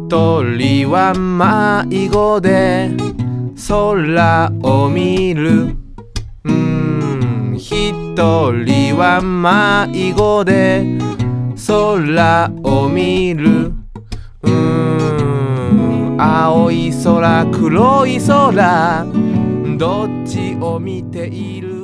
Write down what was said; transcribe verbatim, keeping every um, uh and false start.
人は迷子で空を見る。うーん一人は迷子で空を見る。うーん青い空黒い空どっちを見ている。